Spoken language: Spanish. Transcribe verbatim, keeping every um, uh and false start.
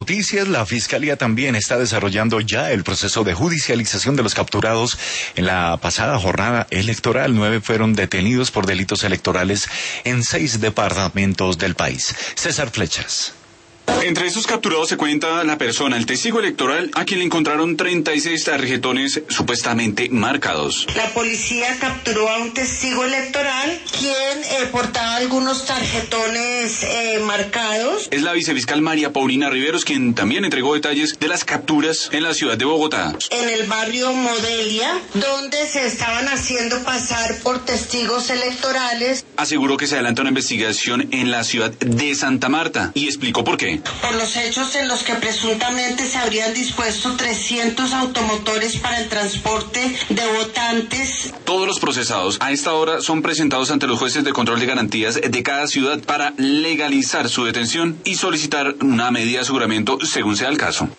Noticias, la Fiscalía también está desarrollando ya el proceso de judicialización de los capturados en la pasada jornada electoral. Nueve fueron detenidos por delitos electorales en seis departamentos del país. César Flechas. Entre estos capturados se cuenta la persona, el testigo electoral, a quien le encontraron treinta y seis tarjetones supuestamente marcados. La policía capturó a un testigo electoral, quien eh, portaba algunos tarjetones eh, marcados. Es la vicefiscal María Paulina Riveros, quien también entregó detalles de las capturas en la ciudad de Bogotá. En el barrio Modelia, donde se estaban haciendo pasar por testigos electorales. Aseguró que se adelanta una investigación en la ciudad de Santa Marta y explicó por qué. Por los hechos en los que presuntamente se habrían dispuesto trescientos automotores para el transporte de votantes. Todos los procesados a esta hora son presentados ante los jueces de control de garantías de cada ciudad para legalizar su detención y solicitar una medida de aseguramiento según sea el caso.